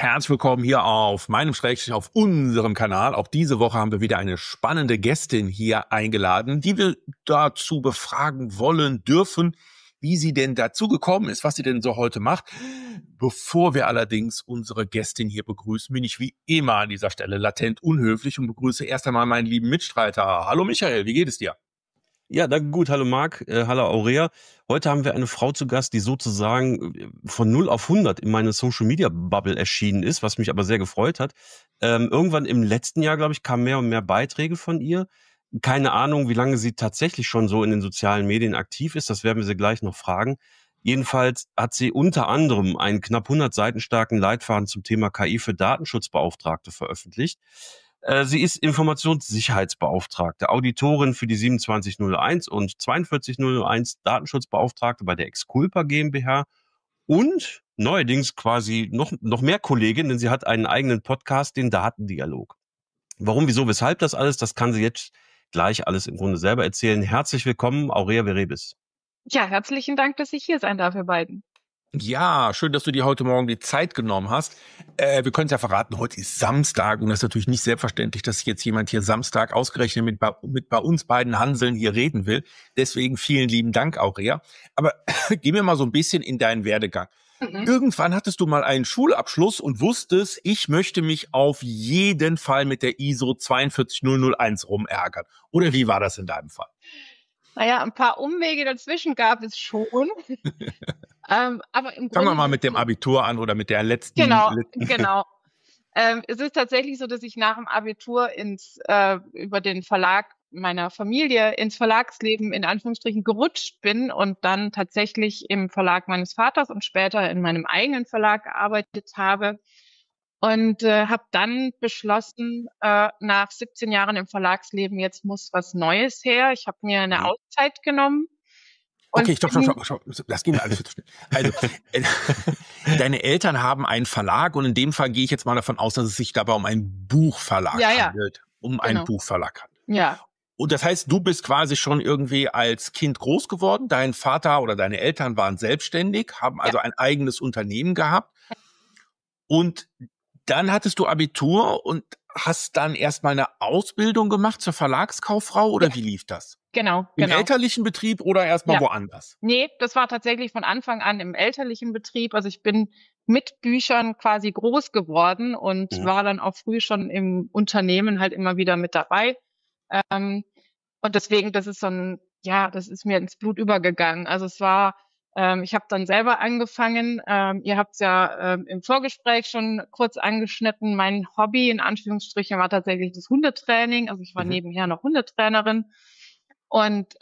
herzlich willkommen hier auf meinem Schrägstrich auf unserem Kanal. Auch diese Woche haben wir wieder eine spannende Gästin hier eingeladen, die wir dazu befragen wollen dürfen, wie sie denn dazu gekommen ist, was sie denn so heute macht. Bevor wir allerdings unsere Gästin hier begrüßen, bin ich wie immer an dieser Stelle latent unhöflich und begrüße erst einmal meinen lieben Mitstreiter. Hallo Michael, wie geht es dir? Ja, danke gut. Hallo Marc, hallo Aurea. Heute haben wir eine Frau zu Gast, die sozusagen von 0 auf 100 in meine Social-Media-Bubble erschienen ist, was mich aber sehr gefreut hat. Irgendwann im letzten Jahr, glaube ich, kamen mehr und mehr Beiträge von ihr. Keine Ahnung, wie lange sie tatsächlich schon so in den sozialen Medien aktiv ist. Das werden wir sie gleich noch fragen. Jedenfalls hat sie unter anderem einen knapp 100 Seiten starken Leitfaden zum Thema KI für Datenschutzbeauftragte veröffentlicht. Sie ist Informationssicherheitsbeauftragte, Auditorin für die 27001 und 42001 Datenschutzbeauftragte bei der Exculpa GmbH und neuerdings quasi noch mehr Kollegin, denn sie hat einen eigenen Podcast, den Datendialog. Warum, wieso, weshalb das alles, das kann sie jetzt gleich alles im Grunde selber erzählen. Herzlich willkommen, Aurea Verebis. Ja, herzlichen Dank, dass ich hier sein darf, ihr beiden. Ja, schön, dass du dir heute Morgen die Zeit genommen hast. Wir können es ja verraten, heute ist Samstag und das ist natürlich nicht selbstverständlich, dass jetzt jemand hier Samstag ausgerechnet mit bei uns beiden Hanseln hier reden will. Deswegen vielen lieben Dank, Aurea. Aber geh mir mal so ein bisschen in deinen Werdegang. Irgendwann hattest du mal einen Schulabschluss und wusstest, ich möchte mich auf jeden Fall mit der ISO 42001 rumärgern. Oder wie war das in deinem Fall? Naja, ein paar Umwege dazwischen gab es schon. Aber im Grunde Fangen wir mal mit dem Abitur an oder mit der letzten. Genau. Es ist tatsächlich so, dass ich nach dem Abitur über den Verlag meiner Familie ins Verlagsleben in Anführungsstrichen gerutscht bin und dann tatsächlich im Verlag meines Vaters und später in meinem eigenen Verlag gearbeitet habe. Und habe dann beschlossen, nach 17 Jahren im Verlagsleben, jetzt muss was Neues her. Ich habe mir eine Auszeit genommen. Okay, stopp. Das ging mir alles viel zu schnell. Also, deine Eltern haben einen Verlag und in dem Fall gehe ich jetzt mal davon aus, dass es sich dabei um einen Buchverlag handelt. Einen Buchverlag handelt. Ja. Und das heißt, du bist quasi schon irgendwie als Kind groß geworden. Dein Vater oder deine Eltern waren selbstständig, haben also ein eigenes Unternehmen gehabt. Und dann hattest du Abitur und hast dann erstmal eine Ausbildung gemacht zur Verlagskauffrau oder wie lief das? Genau. Im elterlichen Betrieb oder erstmal woanders? Nee, das war tatsächlich von Anfang an im elterlichen Betrieb. Also ich bin mit Büchern quasi groß geworden und war dann auch früh schon im Unternehmen halt immer wieder mit dabei. Und deswegen, das ist das ist mir ins Blut übergegangen. Also es war, ich habe dann selber angefangen. Ihr habt es ja im Vorgespräch schon kurz angeschnitten. Mein Hobby in Anführungsstrichen war tatsächlich das Hundetraining. Also ich war nebenher noch Hundetrainerin und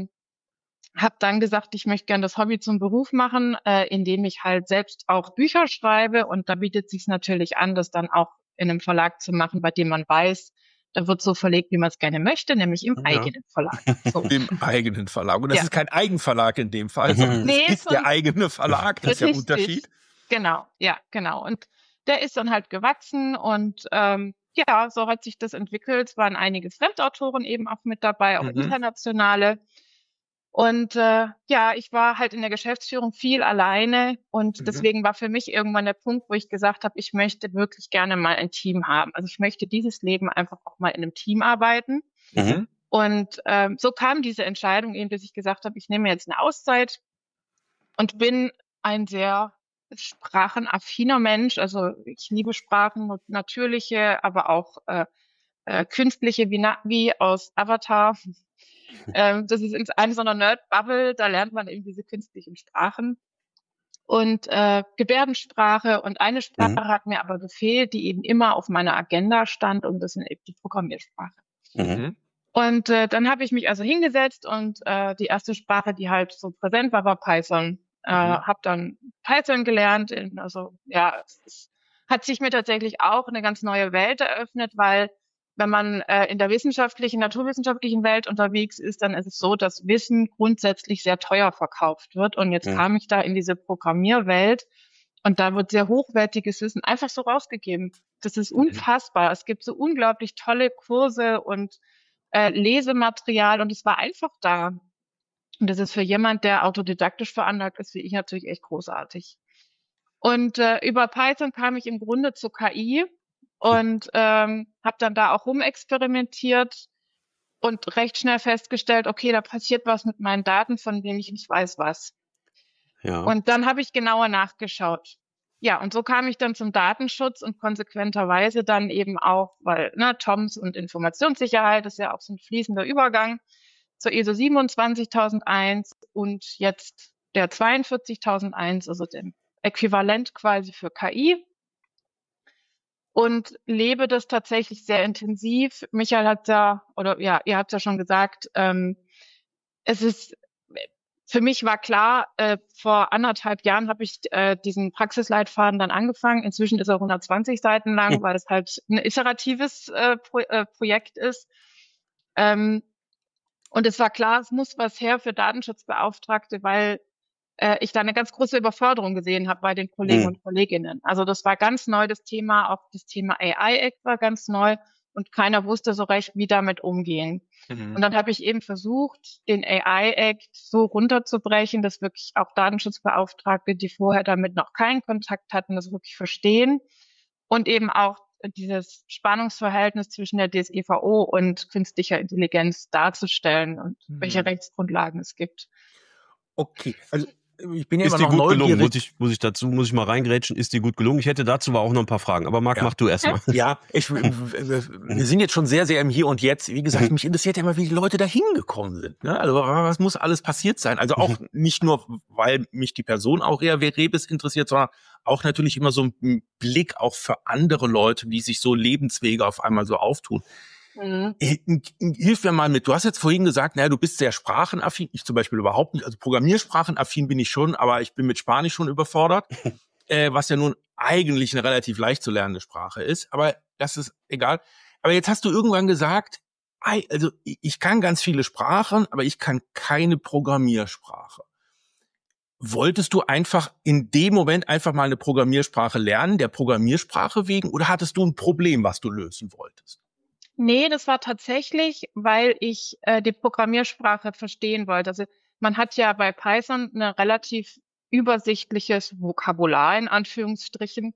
habe dann gesagt, ich möchte gerne das Hobby zum Beruf machen, indem ich halt selbst auch Bücher schreibe. Und da bietet sich natürlich an, das dann auch in einem Verlag zu machen, bei dem man weiß, da wird so verlegt, wie man es gerne möchte, nämlich im eigenen Verlag. So. Im eigenen Verlag. Und das ist kein Eigenverlag in dem Fall, sondern es ist der eigene Verlag. Das ist der Unterschied. Genau, ja, genau. Und der ist dann halt gewachsen und so hat sich das entwickelt. Es waren einige Fremdautoren eben auch mit dabei, auch internationale. Und ich war halt in der Geschäftsführung viel alleine und deswegen war für mich irgendwann der Punkt, wo ich gesagt habe, ich möchte wirklich gerne mal ein Team haben. Also ich möchte dieses Leben einfach auch mal in einem Team arbeiten. Und so kam diese Entscheidung eben, dass ich gesagt habe, ich nehme jetzt eine Auszeit und bin ein sehr sprachenaffiner Mensch. Also ich liebe Sprachen, natürliche, aber auch künstliche, wie aus Avatar. Das ist in einer so einer Nerd-Bubble, da lernt man eben diese künstlichen Sprachen und Gebärdensprache. Und eine Sprache hat mir aber gefehlt, die eben immer auf meiner Agenda stand, und das ist eben die Programmiersprache. Und dann habe ich mich also hingesetzt und die erste Sprache, die halt so präsent war, war Python. Habe dann Python gelernt. Es hat sich mir tatsächlich auch eine ganz neue Welt eröffnet, weil wenn man in der naturwissenschaftlichen Welt unterwegs ist, dann ist es so, dass Wissen grundsätzlich sehr teuer verkauft wird. Und jetzt kam ich da in diese Programmierwelt und da wird sehr hochwertiges Wissen einfach so rausgegeben. Das ist unfassbar. Es gibt so unglaublich tolle Kurse und Lesematerial und es war einfach da. Und das ist für jemand, der autodidaktisch veranlagt ist, wie ich, natürlich echt großartig. Und über Python kam ich im Grunde zu KI und habe dann da auch rumexperimentiert und recht schnell festgestellt, okay, da passiert was mit meinen Daten, von denen ich nicht weiß was. Ja. Und dann habe ich genauer nachgeschaut. Ja, und so kam ich dann zum Datenschutz und konsequenterweise dann eben auch, weil TOMS und Informationssicherheit ist ja auch so ein fließender Übergang zur ISO 27001 und jetzt der 42001, also dem Äquivalent quasi für KI. Und lebe das tatsächlich sehr intensiv. Michael hat ja, oder ja, ihr habt ja schon gesagt, es ist, für mich war klar, vor 1,5 Jahren habe ich diesen Praxisleitfaden dann angefangen. Inzwischen ist er 120 Seiten lang, weil es halt ein iteratives Projekt ist. Und es war klar, es muss was her für Datenschutzbeauftragte, weil ich da eine ganz große Überforderung gesehen habe bei den Kollegen und Kolleginnen. Also das war ganz neu, das Thema, auch das Thema AI Act war ganz neu und keiner wusste so recht, wie damit umgehen. Und dann habe ich eben versucht, den AI Act so runterzubrechen, dass wirklich auch Datenschutzbeauftragte, die vorher damit noch keinen Kontakt hatten, das wirklich verstehen und eben auch dieses Spannungsverhältnis zwischen der DSGVO und künstlicher Intelligenz darzustellen und welche Rechtsgrundlagen es gibt. Okay, also ich bin ja Ist immer dir noch gut gelungen? neugierig. Muss ich mal reingrätschen? Ist dir gut gelungen? Ich hätte dazu aber auch noch ein paar Fragen. Aber Marc, mach du erst mal. Ja, wir sind jetzt schon sehr, sehr im Hier und Jetzt. Wie gesagt, mich interessiert ja immer, wie die Leute da hingekommen sind. Ne? Also was muss alles passiert sein? Also auch nicht nur, weil mich die Person Aurea Rebes interessiert, sondern auch natürlich immer so ein Blick auch für andere Leute, die sich so Lebenswege auf einmal so auftun. Hilf mir mal mit. Du hast jetzt vorhin gesagt, naja, du bist sehr sprachenaffin. Ich zum Beispiel überhaupt nicht. Also programmiersprachenaffin bin ich schon, aber ich bin mit Spanisch schon überfordert, was ja nun eigentlich eine relativ leicht zu lernende Sprache ist. Aber das ist egal. Aber jetzt hast du irgendwann gesagt, also ich kann ganz viele Sprachen, aber ich kann keine Programmiersprache. Wolltest du einfach in dem Moment einfach mal eine Programmiersprache lernen, der Programmiersprache wegen, oder hattest du ein Problem, was du lösen wolltest? Nee, das war tatsächlich, weil ich die Programmiersprache verstehen wollte. Also man hat ja bei Python ein relativ übersichtliches Vokabular in Anführungsstrichen.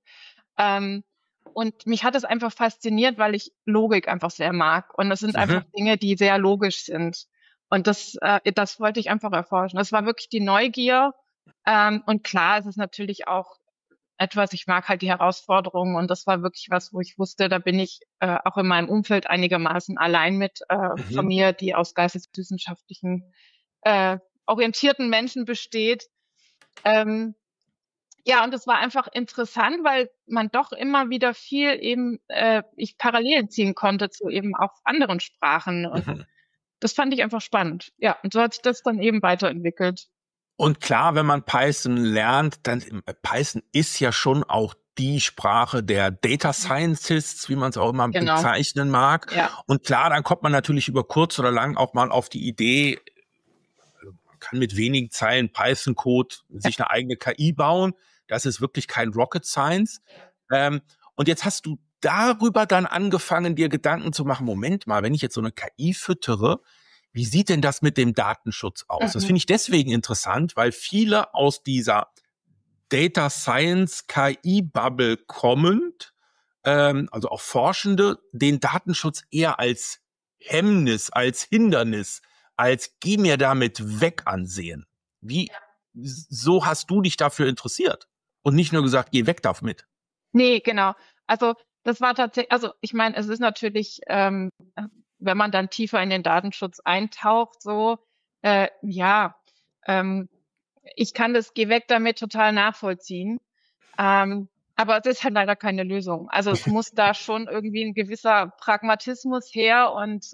Und mich hat es einfach fasziniert, weil ich Logik einfach sehr mag. Und es sind einfach Dinge, die sehr logisch sind. Und das wollte ich einfach erforschen. Das war wirklich die Neugier. Und klar, es ist natürlich auch etwas, ich mag halt die Herausforderungen und das war wirklich was, wo ich wusste, da bin ich auch in meinem Umfeld einigermaßen allein mit von mir, die aus geisteswissenschaftlichen orientierten Menschen besteht. Ja, und es war einfach interessant, weil man doch immer wieder viel eben ich Parallelen ziehen konnte zu eben auch anderen Sprachen und das fand ich einfach spannend. Ja, und so hat sich das dann eben weiterentwickelt. Und klar, wenn man Python lernt, dann Python ist ja schon auch die Sprache der Data Scientists, wie man es auch immer bezeichnen mag. Ja. Und klar, dann kommt man natürlich über kurz oder lang auch mal auf die Idee, man kann mit wenigen Zeilen Python-Code sich eine eigene KI bauen. Das ist wirklich kein Rocket Science. Und jetzt hast du darüber dann angefangen, dir Gedanken zu machen, Moment mal, wenn ich jetzt so eine KI füttere, wie sieht denn das mit dem Datenschutz aus? Das finde ich deswegen interessant, weil viele aus dieser Data Science KI-Bubble kommend, also auch Forschende, den Datenschutz eher als Hemmnis, als Hindernis, als geh mir damit weg ansehen. So hast du dich dafür interessiert und nicht nur gesagt, geh weg damit. Nee, genau. Also das war tatsächlich, also ich meine, es ist natürlich, wenn man dann tiefer in den Datenschutz eintaucht, so, ich kann das Geh weg damit total nachvollziehen. Aber es ist halt leider keine Lösung. Also es muss da schon irgendwie ein gewisser Pragmatismus her und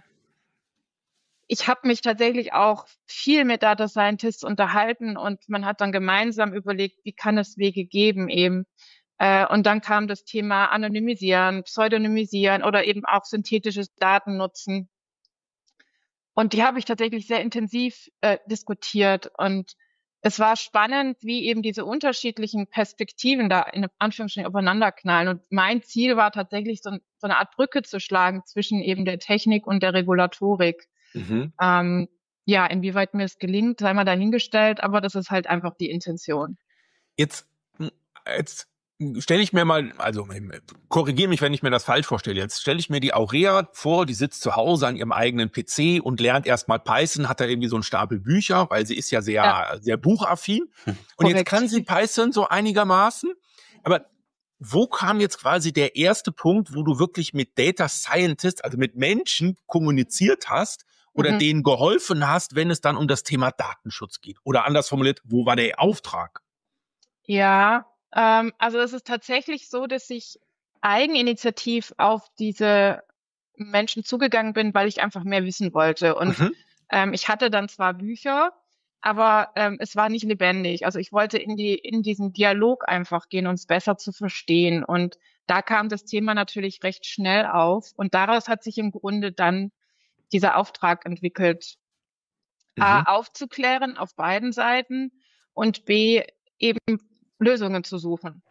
ich habe mich tatsächlich auch viel mit Data Scientists unterhalten und man hat dann gemeinsam überlegt, wie kann es Wege geben eben. Und dann kam das Thema Anonymisieren, Pseudonymisieren oder eben auch synthetisches Datennutzen. Und die habe ich tatsächlich sehr intensiv diskutiert. Und es war spannend, wie eben diese unterschiedlichen Perspektiven da in Anführungsstrichen aufeinanderknallen. Und mein Ziel war tatsächlich so eine Art Brücke zu schlagen zwischen eben der Technik und der Regulatorik. Ja, inwieweit mir es gelingt, sei mal dahingestellt, aber das ist halt einfach die Intention. Jetzt jetzt stelle ich mir mal, also korrigiere mich, wenn ich mir das falsch vorstelle. Jetzt stelle ich mir die Aurea vor, die sitzt zu Hause an ihrem eigenen PC und lernt erstmal Python, hat da irgendwie so einen Stapel Bücher, weil sie ist ja sehr buchaffin. Und jetzt kann sie Python so einigermaßen. Aber wo kam jetzt quasi der erste Punkt, wo du wirklich mit Data Scientists, also mit Menschen kommuniziert hast oder denen geholfen hast, wenn es dann um das Thema Datenschutz geht? Oder anders formuliert, wo war der Auftrag? Ja, also es ist tatsächlich so, dass ich eigeninitiativ auf diese Menschen zugegangen bin, weil ich einfach mehr wissen wollte. Und ich hatte dann zwar Bücher, aber es war nicht lebendig. Also ich wollte in diesen Dialog einfach gehen, um es besser zu verstehen. Und da kam das Thema natürlich recht schnell auf. Und daraus hat sich im Grunde dann dieser Auftrag entwickelt, A, aufzuklären auf beiden Seiten und B, eben Lösungen zu suchen.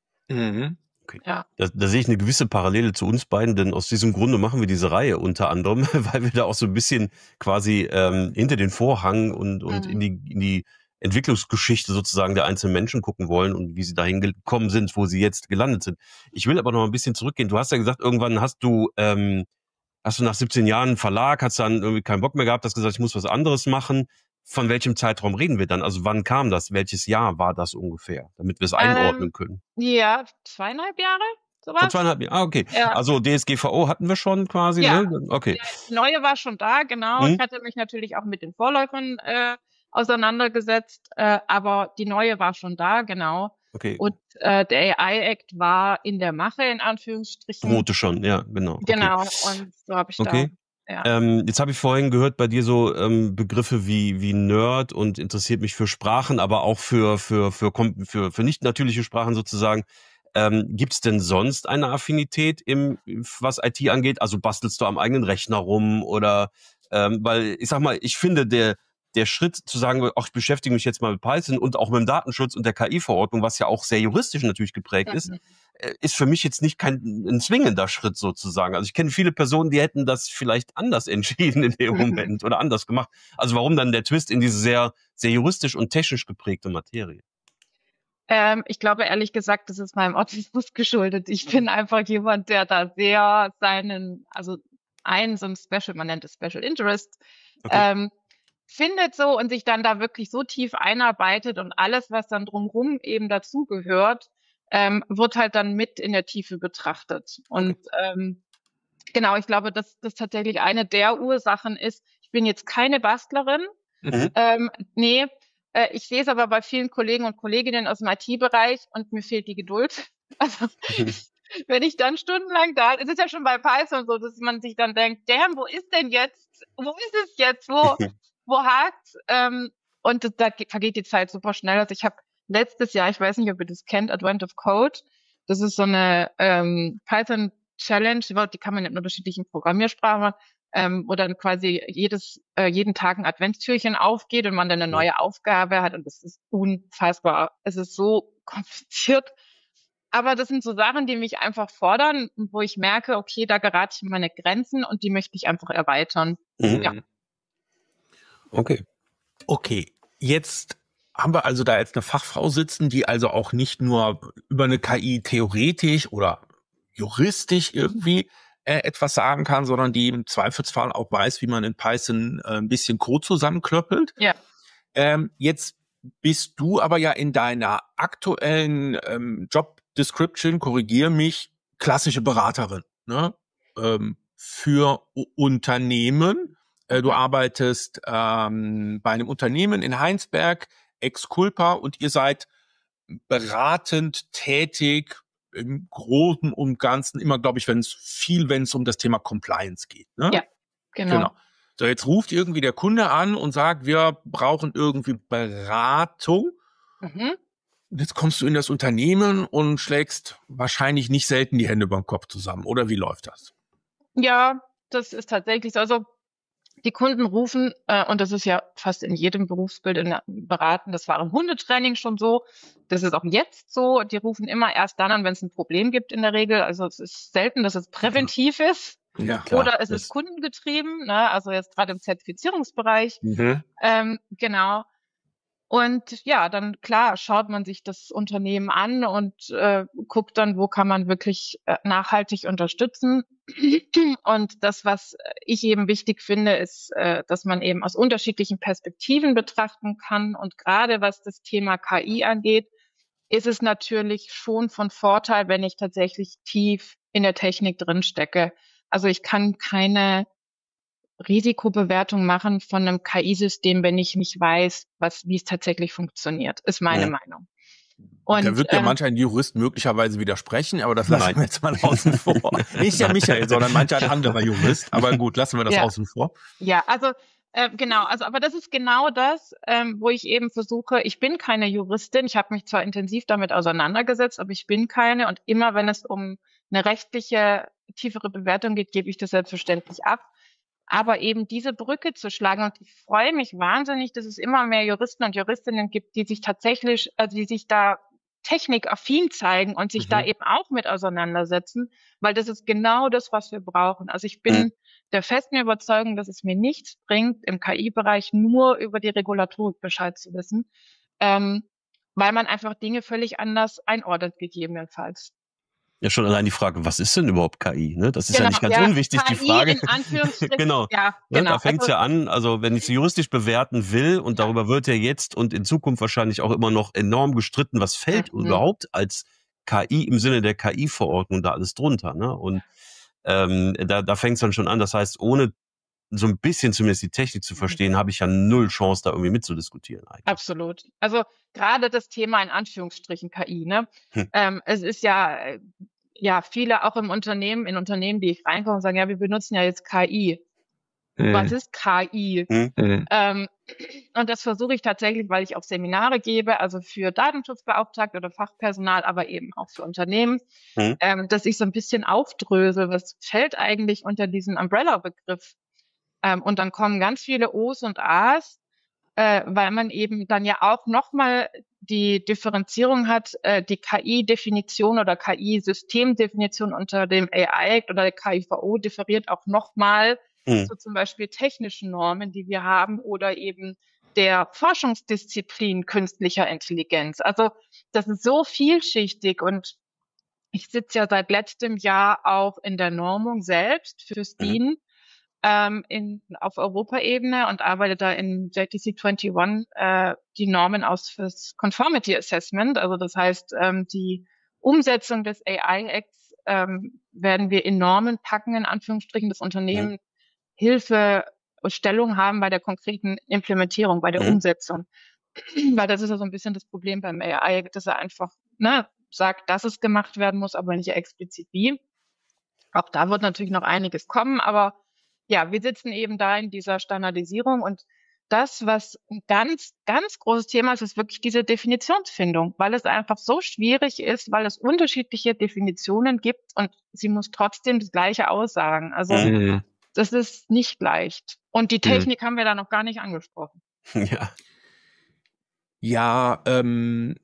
Okay. Ja. Da sehe ich eine gewisse Parallele zu uns beiden, denn aus diesem Grunde machen wir diese Reihe unter anderem, weil wir da auch so ein bisschen quasi hinter den Vorhang und in die Entwicklungsgeschichte sozusagen der einzelnen Menschen gucken wollen und wie sie dahin gekommen sind, wo sie jetzt gelandet sind. Ich will aber noch ein bisschen zurückgehen. Du hast ja gesagt, irgendwann hast du nach 17 Jahren einen Verlag, hast dann irgendwie keinen Bock mehr gehabt, hast gesagt, ich muss was anderes machen. Von welchem Zeitraum reden wir dann? Also wann kam das? Welches Jahr war das ungefähr? Damit wir es einordnen können. Ja, 2,5 Jahre, sowas. Vor 2,5 Jahren, okay. Ja. Also DSGVO hatten wir schon quasi, ja. Ne? Okay. Die neue war schon da, genau. Ich hatte mich natürlich auch mit den Vorläufern auseinandergesetzt, aber die neue war schon da, genau. Okay. Und der AI-Act war in der Mache, in Anführungsstrichen. Drohte schon, ja, genau. Genau, und so habe ich da... Ja. Jetzt habe ich vorhin gehört bei dir so Begriffe wie Nerd und interessiert mich für Sprachen, aber auch für nicht natürliche Sprachen sozusagen. Gibt es denn sonst eine Affinität was IT angeht? Also bastelst du am eigenen Rechner rum oder weil ich sag mal, ich finde der Schritt zu sagen, ach, ich beschäftige mich jetzt mal mit Python und auch mit dem Datenschutz und der KI-Verordnung, was ja auch sehr juristisch natürlich geprägt ist für mich jetzt nicht ein zwingender Schritt sozusagen. Also ich kenne viele Personen, die hätten das vielleicht anders entschieden in dem Moment oder anders gemacht. Also warum dann der Twist in diese sehr, sehr juristisch und technisch geprägte Materie? Ich glaube, ehrlich gesagt, das ist meinem Autismus geschuldet. Ich bin einfach jemand, der da sehr so ein Special, man nennt es Special Interest, findet so und sich dann da wirklich so tief einarbeitet und alles, was dann drumherum eben dazugehört, wird halt dann mit in der Tiefe betrachtet. Und genau, ich glaube, dass das tatsächlich eine der Ursachen ist. Ich bin jetzt keine Bastlerin. Nee, ich sehe es aber bei vielen Kollegen und Kolleginnen aus dem IT-Bereich und mir fehlt die Geduld. Also wenn ich dann stundenlang da, es ist ja schon bei Python so, dass man sich dann denkt, damn, wo ist denn jetzt? Wo ist es jetzt? Wo hakt's? Und da vergeht die Zeit super schnell. Also ich habe letztes Jahr, ich weiß nicht, ob ihr das kennt, Advent of Code. Das ist so eine Python Challenge, die kann man in unterschiedlichen Programmiersprachen, wo dann quasi jeden Tag ein Adventstürchen aufgeht und man dann eine neue Aufgabe hat und das ist unfassbar. Es ist so kompliziert. Aber das sind so Sachen, die mich einfach fordern, wo ich merke, okay, da gerate ich in meine Grenzen und die möchte ich einfach erweitern. Ja. Okay, jetzt haben wir also da jetzt eine Fachfrau sitzen, die also auch nicht nur über eine KI theoretisch oder juristisch irgendwie etwas sagen kann, sondern die im Zweifelsfall auch weiß, wie man in Python ein bisschen Code zusammenklöppelt. Ja. Jetzt bist du aber ja in deiner aktuellen Job Description, korrigier mich, klassische Beraterin, ne? Für Unternehmen. Du arbeitest bei einem Unternehmen in Heinsberg, ex-culpa, und ihr seid beratend tätig im Großen und Ganzen, immer, glaube ich, wenn es um das Thema Compliance geht. Ne? Ja, genau. So, jetzt ruft irgendwie der Kunde an und sagt, wir brauchen irgendwie Beratung. Und jetzt kommst du in das Unternehmen und schlägst wahrscheinlich nicht selten die Hände beim Kopf zusammen. Oder wie läuft das? Ja, das ist tatsächlich so. Also die Kunden rufen, und das ist ja fast in jedem Berufsbild beraten, das war im Hundetraining schon so, das ist auch jetzt so, die rufen immer erst dann an, wenn es ein Problem gibt in der Regel. Also es ist selten, dass es präventiv ist. Ja, klar. Oder es ist kundengetrieben, ne? Also jetzt gerade im Zertifizierungsbereich. Genau. Und ja, dann klar schaut man sich das Unternehmen an und guckt dann, wo kann man wirklich nachhaltig unterstützen. Und das, was ich eben wichtig finde, ist, dass man eben aus unterschiedlichen Perspektiven betrachten kann. Und gerade was das Thema KI angeht, ist es natürlich schon von Vorteil, wenn ich tatsächlich tief in der Technik drin stecke. Also ich kann keine Risikobewertung machen von einem KI-System, wenn ich nicht weiß, wie es tatsächlich funktioniert, ist meine Meinung. Und da wird ja manch ein Jurist möglicherweise widersprechen, aber das lassen wir jetzt mal außen vor. Nicht der Michael, sondern manch ein anderer Jurist. Aber gut, lassen wir das außen vor. Ja, also genau, aber das ist genau das, wo ich eben versuche, ich bin keine Juristin, ich habe mich zwar intensiv damit auseinandergesetzt, aber ich bin keine, und immer wenn es um eine rechtliche, tiefere Bewertung geht, gebe ich das selbstverständlich ab. Aber eben diese Brücke zu schlagen, und ich freue mich wahnsinnig, dass es immer mehr Juristen und Juristinnen gibt, die sich tatsächlich, die sich da technikaffin zeigen und sich da eben auch mit auseinandersetzen, weil das ist genau das, was wir brauchen. Also ich bin der festen Überzeugung, dass es mir nichts bringt, im KI-Bereich nur über die Regulatorik Bescheid zu wissen, weil man einfach Dinge völlig anders einordnet, gegebenenfalls. Ja, schon allein die Frage, was ist denn überhaupt KI? Ne? Das ist ja nicht ganz unwichtig, KI, die Frage. In Anführungsstrichen. Genau. Ja, genau. Da fängt es ja an, also wenn ich es juristisch bewerten will, und darüber wird ja jetzt und in Zukunft wahrscheinlich auch immer noch enorm gestritten, was fällt überhaupt als KI im Sinne der KI-Verordnung da alles drunter. Ne? Und da fängt es dann schon an. Das heißt, ohne so ein bisschen zumindest die Technik zu verstehen, habe ich ja null Chance, da irgendwie mitzudiskutieren eigentlich. Absolut. Also gerade das Thema in Anführungsstrichen KI, ne? Es ist ja viele auch in Unternehmen, die ich reinkomme, sagen, ja, wir benutzen ja jetzt KI. Was ist KI? Und das versuche ich tatsächlich, weil ich auch Seminare gebe, also für Datenschutzbeauftragte oder Fachpersonal, aber eben auch für Unternehmen, dass ich so ein bisschen aufdrösel, was fällt eigentlich unter diesen Umbrella-Begriff. Und dann kommen ganz viele O's und A's, weil man eben dann ja auch nochmal die Differenzierung hat, die KI-Definition oder KI-Systemdefinition unter dem AI-Act oder der KIVO differiert auch nochmal zu zum Beispiel technischen Normen, die wir haben, oder eben der Forschungsdisziplin künstlicher Intelligenz. Also das ist so vielschichtig, und ich sitze ja seit letztem Jahr auch in der Normung selbst fürs DIN auf Europaebene und arbeite da in JTC 21 die Normen aus fürs Conformity Assessment. Also das heißt, die Umsetzung des AI-Acts werden wir in Normen packen, in Anführungsstrichen, das Unternehmen Hilfestellung haben bei der konkreten Implementierung, bei der Umsetzung. Weil das ist ja so ein bisschen das Problem beim AI, dass er einfach sagt, dass es gemacht werden muss, aber nicht explizit wie. Auch da wird natürlich noch einiges kommen, aber ja, wir sitzen eben da in dieser Standardisierung, und das, was ein ganz, ganz großes Thema ist, ist wirklich diese Definitionsfindung, weil es einfach so schwierig ist, weil es unterschiedliche Definitionen gibt und sie muss trotzdem das Gleiche aussagen. Also das ist nicht leicht. Und die Technik haben wir da noch gar nicht angesprochen. Ja, kommen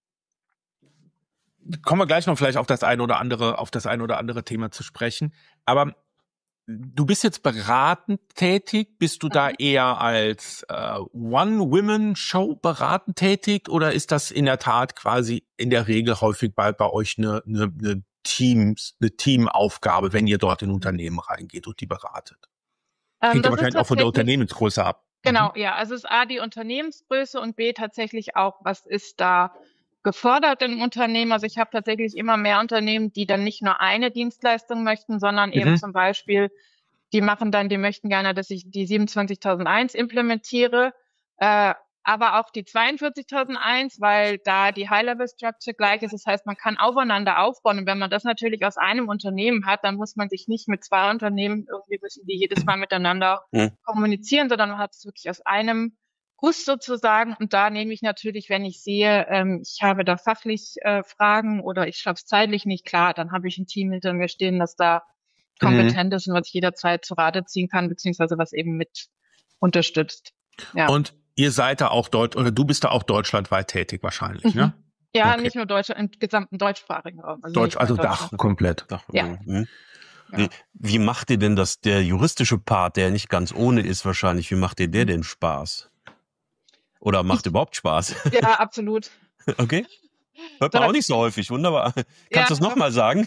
wir gleich noch vielleicht auf das eine oder andere Thema zu sprechen. Aber du bist jetzt beratend tätig. Bist du da eher als One-Women-Show beratend tätig, oder ist das in der Tat quasi in der Regel häufig bei euch eine Teamaufgabe, wenn ihr dort in Unternehmen reingeht und die beratet? Hängt ja wahrscheinlich auch von der Unternehmensgröße ab. Genau, ja. Also es ist A, die Unternehmensgröße, und B, tatsächlich auch, was ist da gefordert im Unternehmen. Also ich habe tatsächlich immer mehr Unternehmen, die dann nicht nur eine Dienstleistung möchten, sondern eben zum Beispiel, die möchten gerne, dass ich die 27001 implementiere, aber auch die 42001, weil da die High-Level-Structure gleich ist. Das heißt, man kann aufeinander aufbauen. Und wenn man das natürlich aus einem Unternehmen hat, dann muss man sich nicht mit zwei Unternehmen müssen die jedes Mal miteinander kommunizieren, sondern man hat es wirklich aus einem Guss sozusagen. Und da nehme ich natürlich, wenn ich sehe, ich habe da fachlich Fragen oder ich schaffe es zeitlich nicht, klar, dann habe ich ein Team hinter mir stehen, das da kompetent ist und was ich jederzeit zu Rate ziehen kann, beziehungsweise was eben mit unterstützt. Ja. Und ihr seid da auch du bist da auch deutschlandweit tätig wahrscheinlich, ne? Ja, okay. Nicht nur Deutschland, im gesamten deutschsprachigen Raum. Also Dach komplett. Ja. Wie macht ihr denn der juristische Part, der nicht ganz ohne ist wahrscheinlich, wie macht ihr der denn Spaß? Oder macht überhaupt Spaß? Ja, absolut. Okay. Hört man auch nicht so häufig. Wunderbar. Kannst du es nochmal sagen?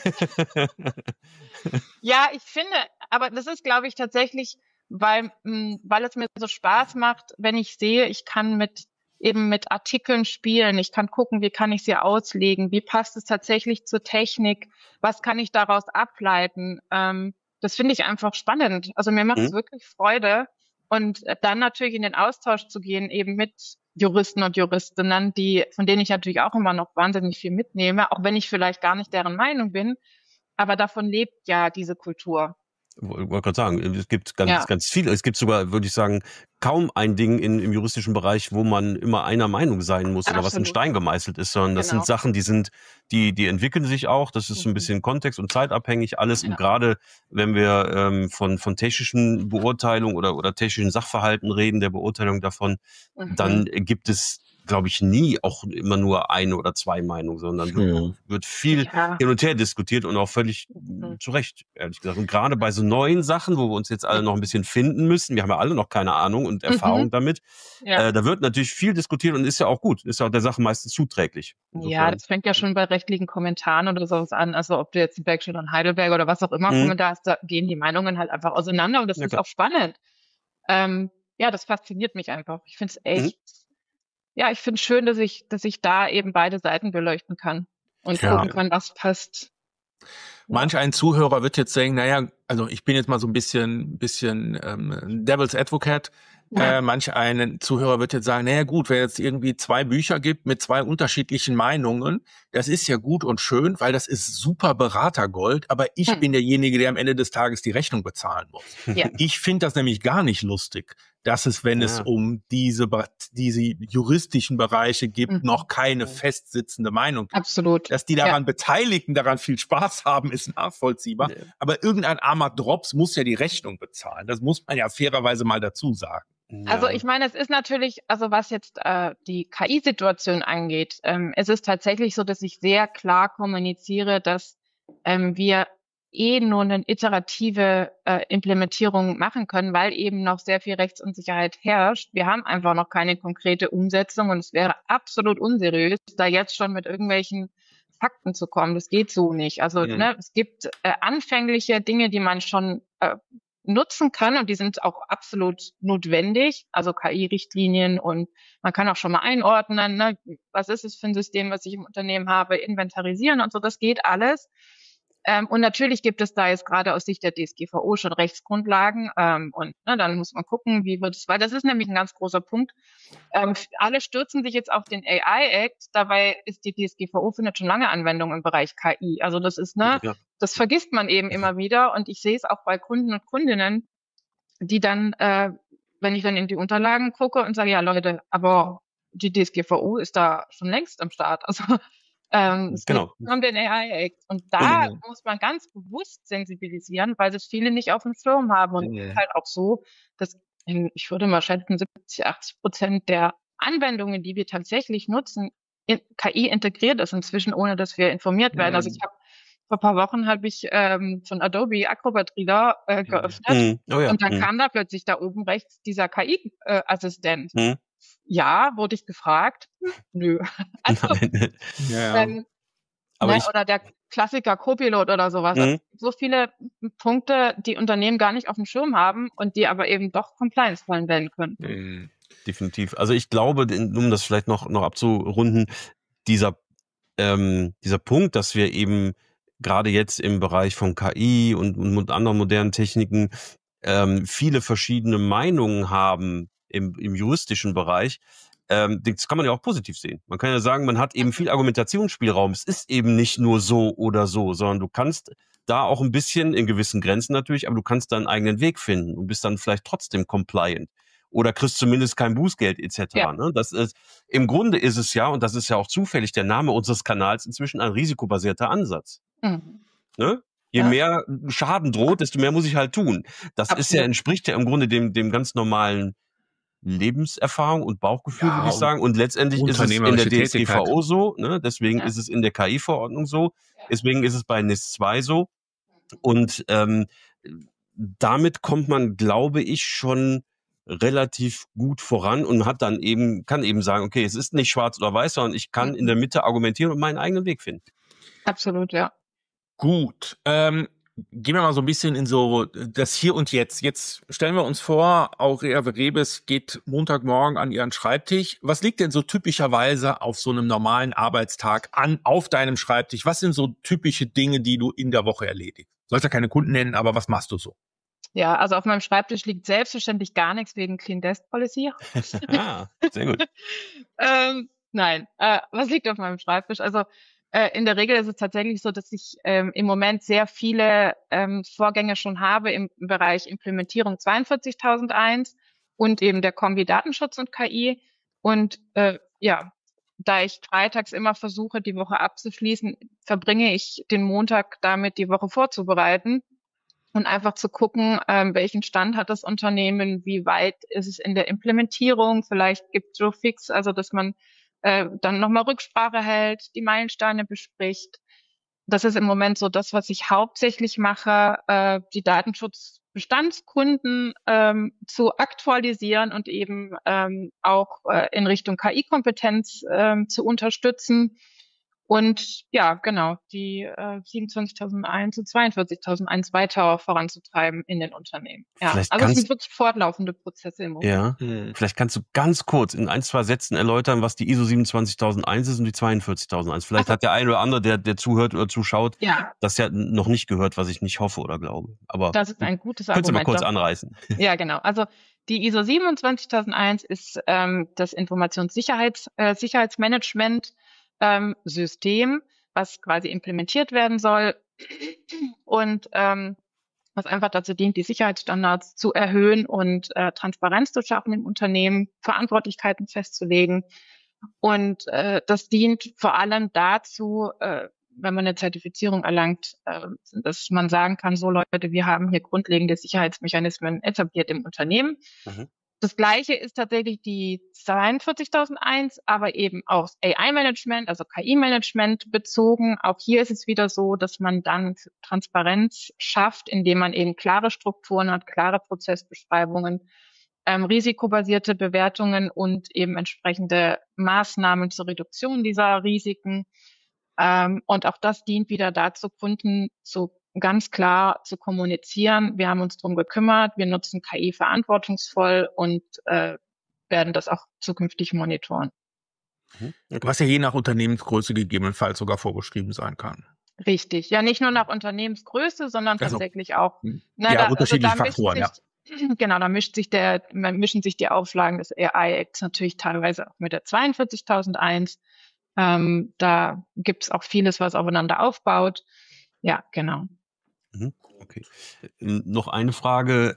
Ja, ich finde, aber das ist, glaube ich, tatsächlich, weil es mir so Spaß macht, wenn ich sehe, ich kann mit Artikeln spielen. Ich kann gucken, wie kann ich sie auslegen? Wie passt es tatsächlich zur Technik? Was kann ich daraus ableiten? Das finde ich einfach spannend. Also mir macht es wirklich Freude. Und dann natürlich in den Austausch zu gehen, eben mit Juristen und Juristinnen, von denen ich natürlich auch immer noch wahnsinnig viel mitnehme, auch wenn ich vielleicht gar nicht deren Meinung bin. Aber davon lebt ja diese Kultur. Ich wollte gerade sagen, es gibt ganz viele. Es gibt sogar, würde ich sagen, kaum ein Ding im juristischen Bereich, wo man immer einer Meinung sein muss oder was in Stein gemeißelt ist, sondern das sind Sachen, die entwickeln sich auch. Das ist so ein bisschen kontext- und zeitabhängig alles. Und gerade wenn wir von technischen Beurteilungen oder technischen Sachverhalten reden, der Beurteilung davon, dann gibt es, glaube ich, nie auch immer nur eine oder zwei Meinungen, sondern wird viel hin und her diskutiert und auch völlig zu Recht, ehrlich gesagt. Und gerade bei so neuen Sachen, wo wir uns jetzt alle noch ein bisschen finden müssen, wir haben ja alle noch keine Ahnung und Erfahrung damit, da wird natürlich viel diskutiert und ist ja auch gut, ist ja auch der Sache meistens zuträglich. Insofern. Ja, das fängt ja schon bei rechtlichen Kommentaren oder sowas an, also ob du jetzt in Bergstedt und Heidelberg oder was auch immer Kommentar hast, da gehen die Meinungen halt einfach auseinander und das ist auch spannend. Das fasziniert mich einfach. Ich finde es echt ich finde es schön, dass ich da eben beide Seiten beleuchten kann und gucken kann, was passt. Manch ein Zuhörer wird jetzt sagen, naja, also ich bin jetzt mal so ein bisschen Devil's Advocate. Manch ein Zuhörer wird jetzt sagen, naja gut, wenn es jetzt irgendwie 2 Bücher gibt mit 2 unterschiedlichen Meinungen, das ist ja gut und schön, weil das ist super Beratergold, aber ich bin derjenige, der am Ende des Tages die Rechnung bezahlen muss. Ich finde das nämlich gar nicht lustig, dass es, wenn es um diese juristischen Bereiche gibt, noch keine festsitzende Meinung gibt. Absolut. Dass die daran Beteiligten daran viel Spaß haben, ist nachvollziehbar. Aber irgendein armer Drops muss ja die Rechnung bezahlen. Das muss man ja fairerweise mal dazu sagen. Also ich meine, es ist natürlich, also was jetzt die KI-Situation angeht, es ist tatsächlich so, dass ich sehr klar kommuniziere, dass wir nur eine iterative Implementierung machen können, weil eben noch sehr viel Rechtsunsicherheit herrscht. Wir haben einfach noch keine konkrete Umsetzung und es wäre absolut unseriös, da jetzt schon mit irgendwelchen Fakten zu kommen. Das geht so nicht. Also es gibt anfängliche Dinge, die man schon nutzen kann und die sind auch absolut notwendig, also KI-Richtlinien und man kann auch schon mal einordnen, ne? Was ist es für ein System, was ich im Unternehmen habe, inventarisieren und so, das geht alles. Und natürlich gibt es da jetzt gerade aus Sicht der DSGVO schon Rechtsgrundlagen und dann muss man gucken, wie wird es, weil das ist nämlich ein ganz großer Punkt. Alle stürzen sich jetzt auf den AI-Act, dabei ist die DSGVO findet schon lange Anwendung im Bereich KI. Also das ist, das vergisst man eben immer wieder und ich sehe es auch bei Kunden und Kundinnen, die dann, wenn ich dann in die Unterlagen gucke und sage, ja Leute, aber die DSGVO ist da schon längst am Start. Also es geht um den AI-Act. Und da muss man ganz bewusst sensibilisieren, weil das viele nicht auf dem Schirm haben. Und es ist halt auch so, dass ich würde mal schätzen, 70-80% der Anwendungen, die wir tatsächlich nutzen, in KI integriert ist inzwischen, ohne dass wir informiert werden. Also vor ein paar Wochen habe ich von Adobe Acrobat Reader geöffnet und dann kam da plötzlich da oben rechts dieser KI-Assistent. Ja, wurde ich gefragt? Nö. Also, oder der Klassiker Copilot oder sowas. Also so viele Punkte, die Unternehmen gar nicht auf dem Schirm haben und die aber eben doch Compliance-Fallen werden können. Definitiv. Also ich glaube, um das vielleicht noch abzurunden, dieser Punkt, dass wir eben gerade jetzt im Bereich von KI und anderen modernen Techniken viele verschiedene Meinungen haben im juristischen Bereich, das kann man ja auch positiv sehen. Man kann ja sagen, man hat eben viel Argumentationsspielraum. Es ist eben nicht nur so oder so, sondern du kannst da auch ein bisschen in gewissen Grenzen natürlich, aber du kannst deinen eigenen Weg finden und bist dann vielleicht trotzdem compliant oder kriegst zumindest kein Bußgeld etc. Ne? Das ist, im Grunde ist es ja, und das ist ja auch zufällig der Name unseres Kanals, inzwischen ein risikobasierter Ansatz. Ne? Je mehr Schaden droht, desto mehr muss ich halt tun. Das ist entspricht ja im Grunde dem ganz normalen Lebenserfahrung und Bauchgefühl, würde ich sagen. Und letztendlich ist es in der DSGVO so, ne? Deswegen ist es in der KI-Verordnung so, deswegen ist es bei NIS 2 so. Und damit kommt man, glaube ich, schon relativ gut voran und kann eben sagen, okay, es ist nicht schwarz oder weiß, sondern ich kann in der Mitte argumentieren und meinen eigenen Weg finden. Absolut, ja. Gut. Gehen wir mal so ein bisschen in so das Hier und Jetzt. Jetzt stellen wir uns vor, Aurea Rebes geht Montagmorgen an ihren Schreibtisch. Was liegt denn so typischerweise auf so einem normalen Arbeitstag auf deinem Schreibtisch? Was sind so typische Dinge, die du in der Woche erledigst? Sollst ja keine Kunden nennen, aber was machst du so? Ja, also auf meinem Schreibtisch liegt selbstverständlich gar nichts wegen Clean Desk Policy. Sehr gut. Nein, was liegt auf meinem Schreibtisch? Also in der Regel ist es tatsächlich so, dass ich im Moment sehr viele Vorgänge schon habe im Bereich Implementierung 42001 und eben der Kombi Datenschutz und KI. Und da ich freitags immer versuche, die Woche abzuschließen, verbringe ich den Montag damit, die Woche vorzubereiten und einfach zu gucken, welchen Stand hat das Unternehmen, wie weit ist es in der Implementierung, vielleicht gibt es Joe Fix, also dass man dann nochmal Rücksprache hält, die Meilensteine bespricht. Das ist im Moment so das, was ich hauptsächlich mache, die Datenschutzbestandskunden zu aktualisieren und eben auch in Richtung KI-Kompetenz zu unterstützen. Und ja, genau, die 27.001 und 42.001 weiter voranzutreiben in den Unternehmen. Ja, also es sind wirklich fortlaufende Prozesse im Moment. Ja, vielleicht kannst du ganz kurz in 1, 2 Sätzen erläutern, was die ISO 27001 ist und die 42.001. Vielleicht hat der eine oder andere, der zuhört oder zuschaut, das ja noch nicht gehört, was ich nicht hoffe oder glaube. Aber das ist ein gutes Argument. Kannst du mal kurz anreißen? Ja, genau. Also die ISO 27001 ist das Sicherheitsmanagement System, was quasi implementiert werden soll und was einfach dazu dient, die Sicherheitsstandards zu erhöhen und Transparenz zu schaffen im Unternehmen, Verantwortlichkeiten festzulegen. Und das dient vor allem dazu, wenn man eine Zertifizierung erlangt, dass man sagen kann, so Leute, wir haben hier grundlegende Sicherheitsmechanismen etabliert im Unternehmen. Das Gleiche ist tatsächlich die 42.001, aber eben auch AI-Management, also KI-Management bezogen. Auch hier ist es wieder so, dass man dann Transparenz schafft, indem man eben klare Strukturen hat, klare Prozessbeschreibungen, risikobasierte Bewertungen und eben entsprechende Maßnahmen zur Reduktion dieser Risiken. Und auch das dient wieder dazu, Kunden ganz klar zu kommunizieren. Wir haben uns darum gekümmert, wir nutzen KI verantwortungsvoll und werden das auch zukünftig monitoren. Was ja je nach Unternehmensgröße gegebenenfalls sogar vorgeschrieben sein kann. Richtig. Ja, nicht nur nach Unternehmensgröße, sondern tatsächlich auch. Unterschiedliche Faktoren, Genau, da mischen sich die Auflagen des AI-Acts natürlich teilweise auch mit der 42.001. Da gibt's auch vieles, was aufeinander aufbaut. Ja, genau. Okay. Noch eine Frage.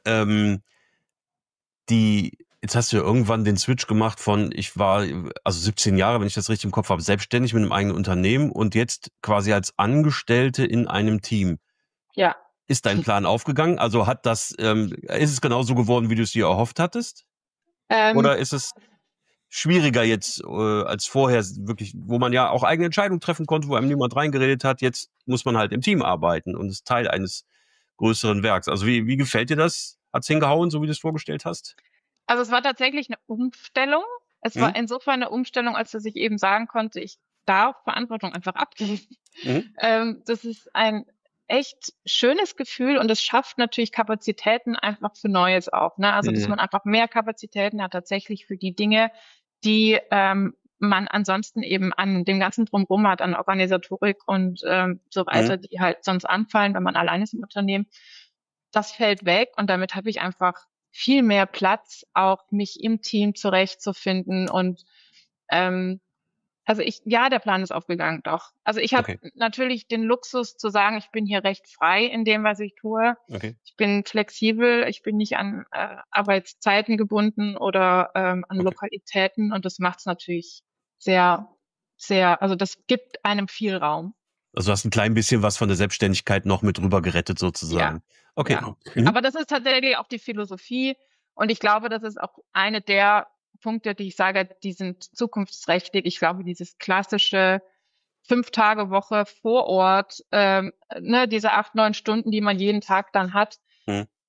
Jetzt hast du ja irgendwann den Switch gemacht von, ich war also 17 Jahre, wenn ich das richtig im Kopf habe, selbstständig mit einem eigenen Unternehmen und jetzt quasi als Angestellte in einem Team. Ja. Ist dein Plan aufgegangen? Also ist es genauso geworden, wie du es dir erhofft hattest? Oder ist es schwieriger jetzt als vorher, wirklich, wo man ja auch eigene Entscheidungen treffen konnte, wo einem niemand reingeredet hat? Jetzt muss man halt im Team arbeiten und ist Teil eines größeren Werks. Also wie gefällt dir das? Hat's hingehauen, so wie du es vorgestellt hast? Also es war tatsächlich eine Umstellung. Es war insofern eine Umstellung, als dass ich eben sagen konnte, ich darf Verantwortung einfach abgeben. Das ist ein echt schönes Gefühl und es schafft natürlich Kapazitäten einfach für Neues auch. Ne? Also dass man einfach mehr Kapazitäten hat tatsächlich für die Dinge, die man ansonsten eben an dem ganzen Drumherum hat, an Organisatorik und so weiter, die halt sonst anfallen, wenn man allein ist im Unternehmen. Das fällt weg und damit habe ich einfach viel mehr Platz, auch mich im Team zurechtzufinden und der Plan ist aufgegangen, doch. Also ich habe natürlich den Luxus zu sagen, ich bin hier recht frei in dem, was ich tue. Ich bin flexibel, ich bin nicht an Arbeitszeiten gebunden oder an Lokalitäten und das macht es natürlich sehr, sehr, also das gibt einem viel Raum. Also du hast ein klein bisschen was von der Selbstständigkeit noch mit rüber gerettet sozusagen. Ja. Okay. Ja. Aber das ist tatsächlich auch die Philosophie und ich glaube, das ist auch eine der Punkte, die ich sage, die sind zukunftsträchtig. Ich glaube, dieses klassische 5-Tage-Woche vor Ort, diese 8, 9 Stunden, die man jeden Tag dann hat,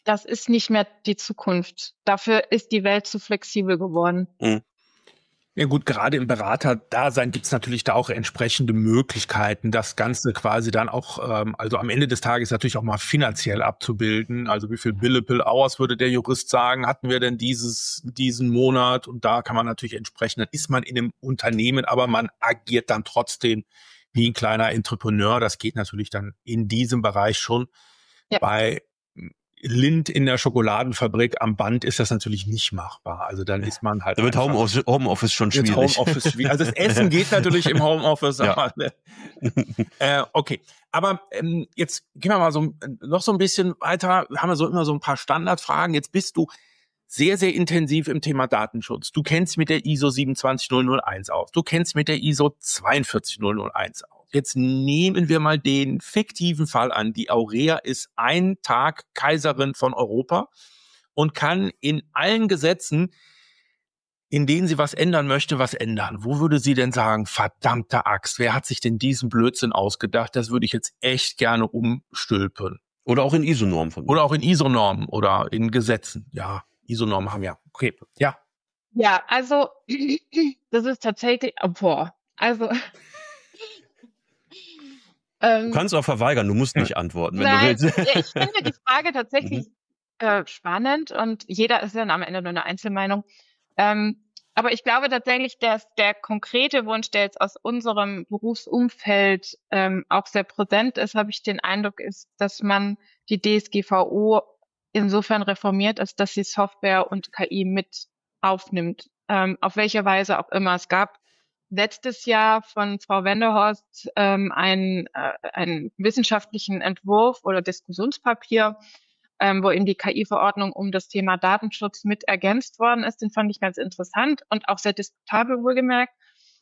das ist nicht mehr die Zukunft. Dafür ist die Welt zu flexibel geworden. Ja gut, gerade im Beraterdasein gibt es natürlich da auch entsprechende Möglichkeiten, das Ganze quasi dann auch, also am Ende des Tages natürlich auch mal finanziell abzubilden. Also wie viel Billable Hours würde der Jurist sagen, hatten wir denn diesen Monat? Und da kann man natürlich entsprechend, dann ist man in einem Unternehmen, aber man agiert dann trotzdem wie ein kleiner Entrepreneur. Das geht natürlich dann in diesem Bereich schon. Ja. Bei Lind in der Schokoladenfabrik am Band ist das natürlich nicht machbar. Also dann ist man halt. Da wird Homeoffice schon schwierig. Also das Essen geht natürlich im Homeoffice. Ja. Okay, aber jetzt gehen wir mal noch so ein bisschen weiter. Wir haben ja immer so ein paar Standardfragen. Jetzt bist du sehr, sehr intensiv im Thema Datenschutz. Du kennst mit der ISO 27001 aus. Du kennst mit der ISO 42001 aus. Jetzt nehmen wir mal den fiktiven Fall an. Die Aurea ist ein Tag Kaiserin von Europa und kann in allen Gesetzen, in denen sie was ändern möchte, was ändern. Wo würde sie denn sagen, verdammte Axt, wer hat sich denn diesen Blödsinn ausgedacht? Das würde ich jetzt echt gerne umstülpen. Oder auch in ISO-Normen. Oder auch in ISO-Normen oder in Gesetzen. Ja, ISO-Normen haben ja. Okay, ja. Ja, also das ist tatsächlich, du kannst auch verweigern, du musst nicht antworten, wenn du willst. Ich finde die Frage tatsächlich spannend und jeder ist dann am Ende nur eine Einzelmeinung. Aber ich glaube tatsächlich, dass der konkrete Wunsch, der jetzt aus unserem Berufsumfeld auch sehr präsent ist, habe ich den Eindruck, ist, dass man die DSGVO insofern reformiert, als dass sie Software und KI mit aufnimmt. Auf welche Weise auch immer. Es gab letztes Jahr von Frau Wendehorst einen wissenschaftlichen Entwurf oder Diskussionspapier, wo eben die KI-Verordnung um das Thema Datenschutz mit ergänzt worden ist. Den fand ich ganz interessant und auch sehr diskutabel wohlgemerkt.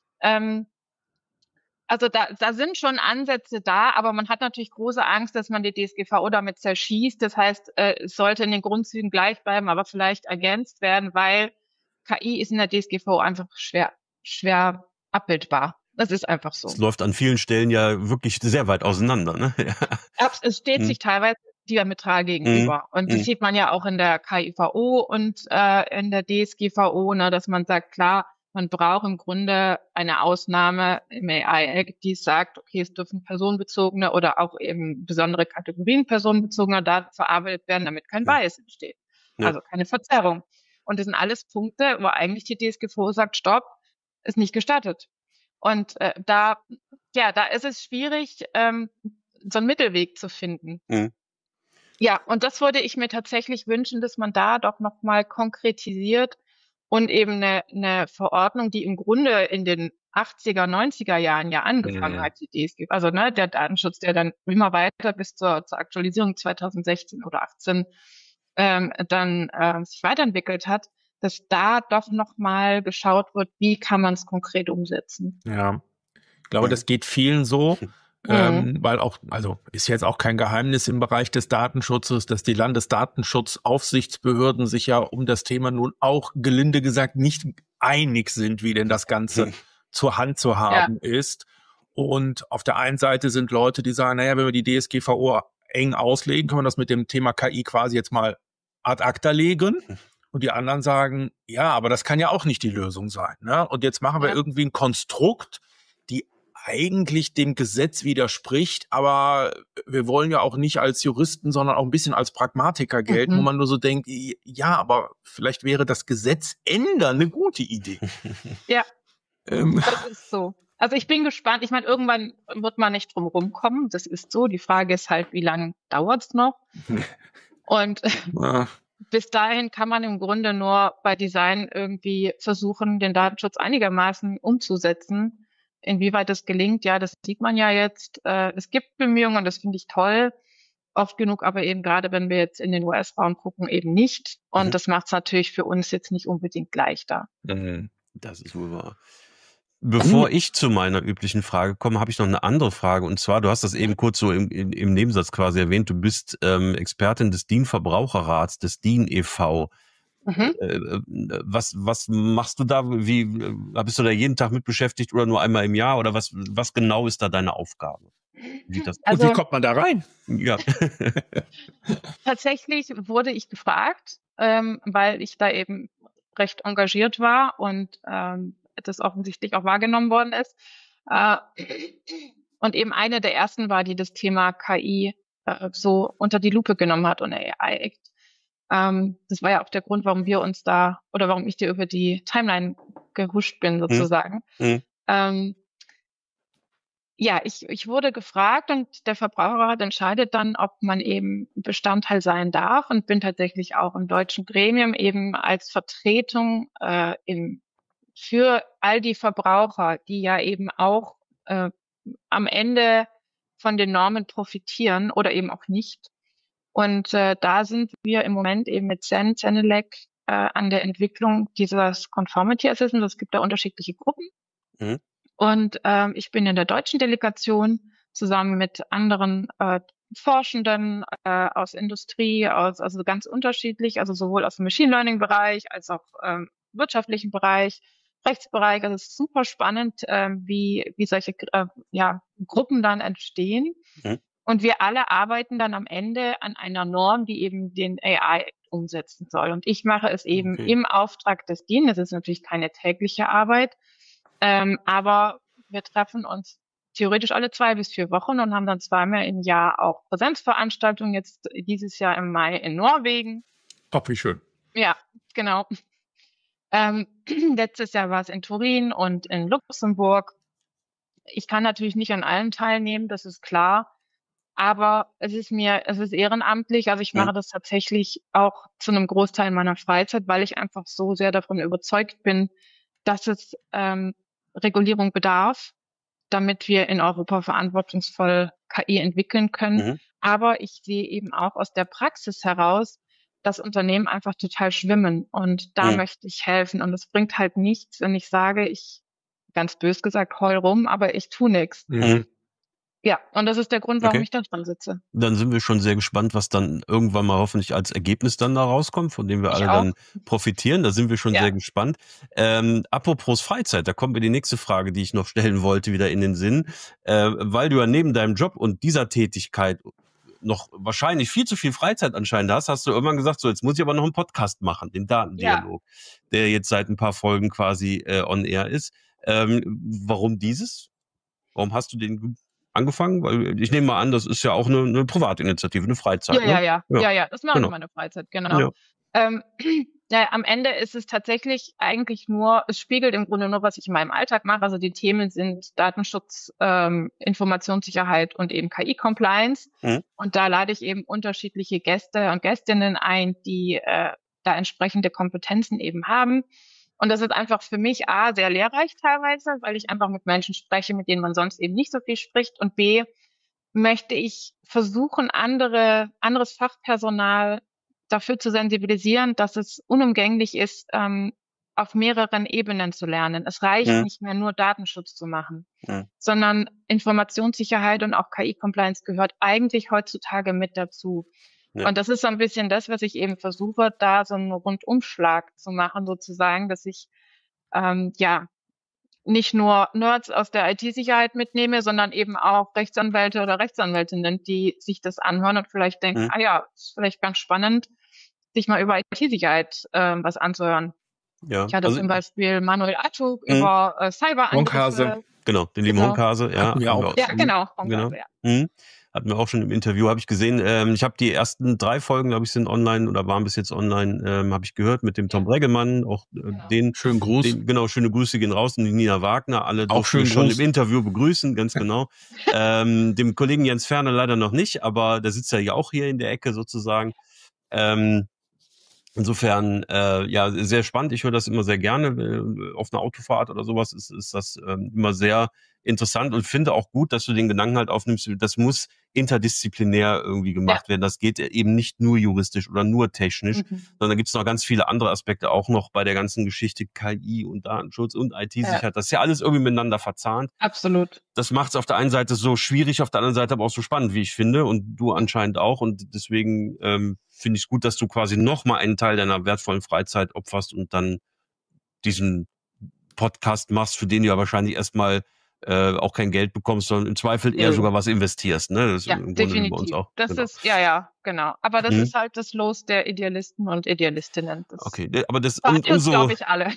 Also da sind schon Ansätze da, aber man hat natürlich große Angst, dass man die DSGVO damit zerschießt. Das heißt, es sollte in den Grundzügen gleich bleiben, aber vielleicht ergänzt werden, weil KI ist in der DSGVO einfach schwer abbildbar. Das ist einfach so. Es läuft an vielen Stellen ja wirklich sehr weit auseinander, ne? Ja. Es steht sich teilweise diametral gegenüber. Und das sieht man ja auch in der KIVO und in der DSGVO, ne, dass man sagt, klar, man braucht im Grunde eine Ausnahme im AI, die sagt, okay, es dürfen personenbezogene oder auch eben besondere Kategorien personenbezogener Daten verarbeitet werden, damit kein Bias entsteht. Ja. Also keine Verzerrung. Und das sind alles Punkte, wo eigentlich die DSGVO sagt, stopp, ist nicht gestattet. Und da ist es schwierig, so einen Mittelweg zu finden. Ja, und das würde ich mir tatsächlich wünschen, dass man da doch nochmal konkretisiert und eben eine Verordnung, die im Grunde in den 80er, 90er Jahren ja angefangen hat, die DSGVO, also ne, der Datenschutz, der dann immer weiter bis zur Aktualisierung 2016 oder 18 sich weiterentwickelt hat, dass da doch nochmal geschaut wird, wie kann man es konkret umsetzen. Ja, ich glaube, das geht vielen so. Weil auch, also ist jetzt auch kein Geheimnis im Bereich des Datenschutzes, dass die Landesdatenschutzaufsichtsbehörden sich ja um das Thema nun auch gelinde gesagt nicht einig sind, wie denn das Ganze zur Hand zu haben ist. Und auf der einen Seite sind Leute, die sagen, naja, wenn wir die DSGVO eng auslegen, können wir das mit dem Thema KI quasi jetzt mal ad acta legen. Und die anderen sagen, ja, aber das kann ja auch nicht die Lösung sein, ne? Und jetzt machen wir irgendwie ein Konstrukt, die eigentlich dem Gesetz widerspricht, aber wir wollen ja auch nicht als Juristen, sondern auch ein bisschen als Pragmatiker gelten, wo man nur so denkt, ja, aber vielleicht wäre das Gesetz ändern eine gute Idee. Ja, das ist so. Also ich bin gespannt. Ich meine, irgendwann wird man nicht drum rumkommen. Das ist so. Die Frage ist halt, wie lange dauert's noch? Und bis dahin kann man im Grunde nur bei Design irgendwie versuchen, den Datenschutz einigermaßen umzusetzen. Inwieweit das gelingt, ja, das sieht man ja jetzt. Es gibt Bemühungen, das finde ich toll. Oft genug, aber eben gerade, wenn wir jetzt in den US-Raum gucken, eben nicht. Und das macht es natürlich für uns jetzt nicht unbedingt leichter. Das ist wohl wahr. Bevor ich zu meiner üblichen Frage komme, habe ich noch eine andere Frage. Und zwar, du hast das eben kurz so im Nebensatz quasi erwähnt, du bist Expertin des DIN-Verbraucherrats, des DIN e.V. Was machst du da? Wie bist du da jeden Tag mit beschäftigt oder nur einmal im Jahr? Oder was genau ist da deine Aufgabe? Und wie kommt man da rein? Ja. Tatsächlich wurde ich gefragt, weil ich da eben recht engagiert war und das offensichtlich auch wahrgenommen worden ist. Und eben eine der ersten war, die das Thema KI so unter die Lupe genommen hat und AI Act. Das war ja auch der Grund, warum wir uns da oder warum ich dir über die Timeline gehuscht bin sozusagen. Ja, ich wurde gefragt und der Verbraucherrat entscheidet dann, ob man eben Bestandteil sein darf und bin tatsächlich auch im deutschen Gremium eben als Vertretung für all die Verbraucher, die ja eben auch am Ende von den Normen profitieren oder eben auch nicht. Und da sind wir im Moment eben mit Zenelec an der Entwicklung dieses Conformity Assessment. Es gibt da unterschiedliche Gruppen. Und ich bin in der deutschen Delegation zusammen mit anderen Forschenden aus Industrie, also ganz unterschiedlich, also sowohl aus dem Machine Learning Bereich als auch wirtschaftlichen Bereich, Rechtsbereich. Also es ist super spannend, wie solche Gruppen dann entstehen. Und wir alle arbeiten dann am Ende an einer Norm, die eben den AI umsetzen soll. Und ich mache es eben im Auftrag des DIN. Das ist natürlich keine tägliche Arbeit. Aber wir treffen uns theoretisch alle 2 bis 4 Wochen und haben dann zweimal im Jahr auch Präsenzveranstaltungen, jetzt dieses Jahr im Mai in Norwegen. Oh, wie schön. Ja, genau. Letztes Jahr war es in Turin und in Luxemburg. Ich kann natürlich nicht an allen teilnehmen, das ist klar. Aber es ist ehrenamtlich. Also ich mache das tatsächlich auch zu einem Großteil meiner Freizeit, weil ich einfach so sehr davon überzeugt bin, dass es Regulierung bedarf, damit wir in Europa verantwortungsvoll KI entwickeln können. Aber ich sehe eben auch aus der Praxis heraus, dass Unternehmen einfach total schwimmen. Und da möchte ich helfen. Und es bringt halt nichts, wenn ich sage, ich, ganz bös gesagt, heul rum, aber ich tue nichts. Ja, und das ist der Grund, warum ich da dran sitze. Dann sind wir schon sehr gespannt, was dann irgendwann mal hoffentlich als Ergebnis dann da rauskommt, von dem wir alle dann profitieren. Da sind wir schon sehr gespannt. Apropos Freizeit, da kommt mir die nächste Frage, die ich noch stellen wollte, wieder in den Sinn. Weil du ja neben deinem Job und dieser Tätigkeit noch wahrscheinlich viel zu viel Freizeit anscheinend hast du irgendwann gesagt, so jetzt muss ich aber noch einen Podcast machen, den Datendialog, der jetzt seit ein paar Folgen quasi on air ist. Warum dieses? Warum hast du den angefangen? Weil ich nehme mal an, das ist ja auch eine Privatinitiative, eine Freizeit. Ja, das mache ich in meiner Freizeit, genau. Am Ende ist es tatsächlich eigentlich nur, es spiegelt im Grunde nur, was ich in meinem Alltag mache. Also die Themen sind Datenschutz, Informationssicherheit und eben KI-Compliance. Und da lade ich eben unterschiedliche Gäste und Gästinnen ein, die da entsprechende Kompetenzen eben haben. Und das ist einfach für mich A, sehr lehrreich teilweise, weil ich einfach mit Menschen spreche, mit denen man sonst eben nicht so viel spricht. Und B, möchte ich versuchen, anderes Fachpersonal dafür zu sensibilisieren, dass es unumgänglich ist, auf mehreren Ebenen zu lernen. Es reicht nicht mehr nur Datenschutz zu machen, sondern Informationssicherheit und auch KI-Compliance gehört eigentlich heutzutage mit dazu. Und das ist so ein bisschen das, was ich eben versuche, da so einen Rundumschlag zu machen, sozusagen, dass ich nicht nur Nerds aus der IT-Sicherheit mitnehme, sondern eben auch Rechtsanwälte oder Rechtsanwältinnen, die sich das anhören und vielleicht denken, ist vielleicht ganz spannend, sich mal über IT-Sicherheit was anzuhören. Ja, ich hatte zum Beispiel Manuel Atuk über Cyberangriffe. Genau, den lieben Honkhase. Ja, genau. Honkhase, Hatten wir auch schon im Interview, habe ich gesehen. Ich habe die ersten 3 Folgen, glaube ich, sind online oder waren bis jetzt online, habe ich gehört, mit dem Tom Breggemann, auch den. Schönen Gruß. Schöne Grüße gehen raus und die Nina Wagner, alle auch schön schon im Interview begrüßen, ganz genau. Dem Kollegen Jens Ferner leider noch nicht, aber der sitzt ja auch hier in der Ecke sozusagen. Insofern, sehr spannend. Ich höre das immer sehr gerne. Auf einer Autofahrt oder sowas ist das immer sehr interessant und finde auch gut, dass du den Gedanken halt aufnimmst, das muss interdisziplinär irgendwie gemacht werden. Das geht eben nicht nur juristisch oder nur technisch, sondern da gibt es noch ganz viele andere Aspekte auch noch bei der ganzen Geschichte KI und Datenschutz und IT-Sicherheit. Das ist ja alles irgendwie miteinander verzahnt. Absolut. Das macht es auf der einen Seite so schwierig, auf der anderen Seite aber auch so spannend, wie ich finde, und du anscheinend auch. Und deswegen finde ich es gut, dass du quasi nochmal einen Teil deiner wertvollen Freizeit opferst und dann diesen Podcast machst, für den du ja wahrscheinlich erstmal auch kein Geld bekommst, sondern im Zweifel eher sogar was investierst. Ne? Das ist im Grunde definitiv. bei uns auch. Das ist, genau. Aber das ist halt das Los der Idealisten und Idealistinnen. Okay, aber das glaube ich, alle.